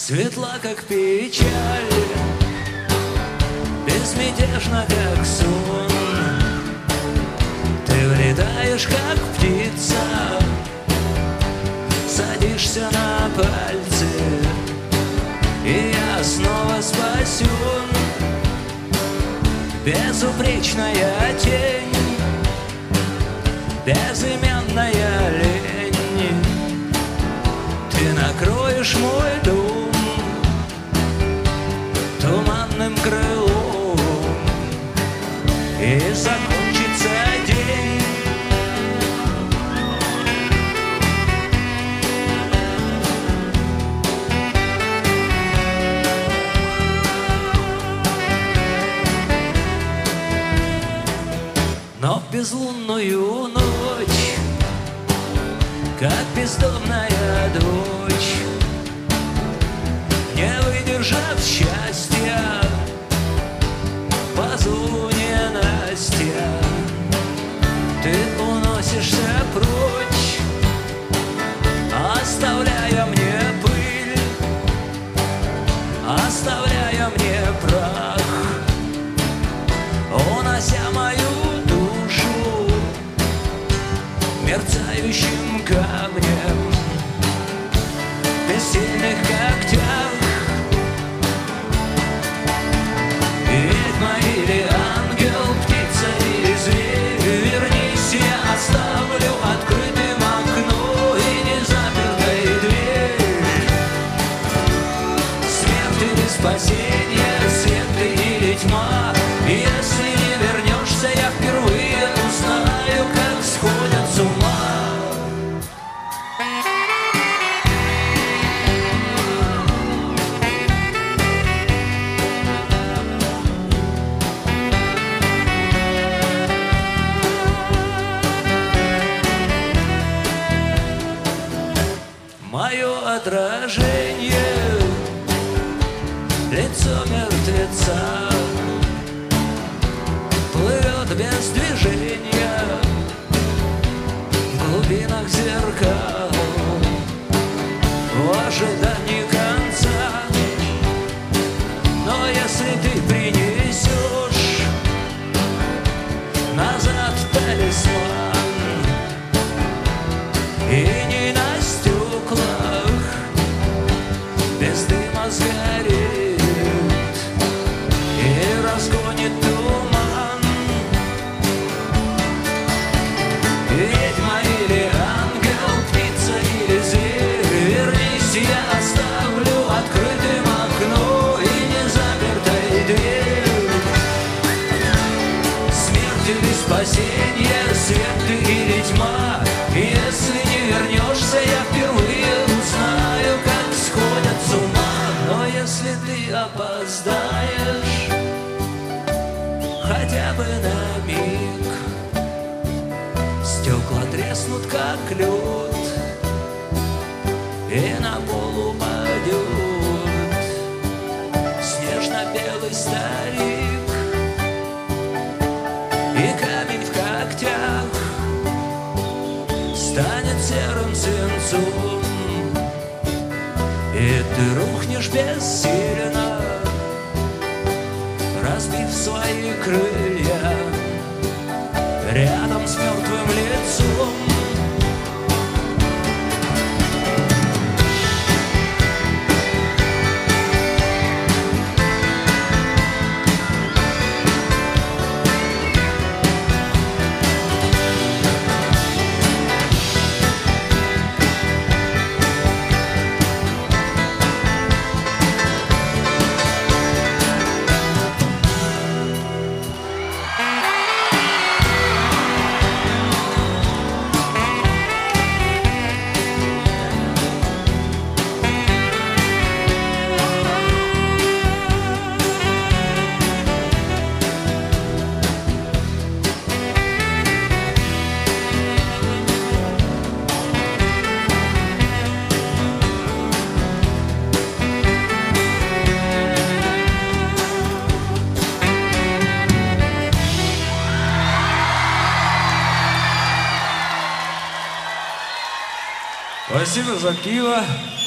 Светла, как печаль, безмятежна, как сон. Ты влетаешь, как птица, садишься на пальцы, и я снова спасен. Безупречная тень, безымянная лень. Ты накроешь мой дом туманным крылом, и закончится день. Но в безлунную ночь, как бездомная дочь, не выдержав счастья, позову ненастья, ты уносишься прочь, оставляя мне пыль, оставляя мне прах, унося мою мерцающим камнем, в бессильных когтях. Ведьма или ангел, птица или зверь, вернись, я оставлю открытым окно и незапертой дверь. Смерть или спасение, свет или тьма, если не вернешься, я впервые узнаю, как сходят с ума. Мое отражение, лицо мертвеца, плывет без движения в глубинах зеркал, в ожидании конца. Но если ты принесешь назад талисман, и не на стеклах без дыма сгорит и разгонит туман, ведьма или ангел, птица или зверь, вернись, я оставлю открытым окно и незапертой дверь. Смерть или спасение, свет или тьма, если не вернешься, я впервые узнаю, как сходят с ума. Но если ты опоздаешь хотя бы на миг, стекла треснут, как лед, и на пол упадет снежно-белый старик, и камень в когтях станет серым свинцом, и ты рухнешь бессильно, разбив свои крылья рядом с мертвым лицом. Спасибо за пиво.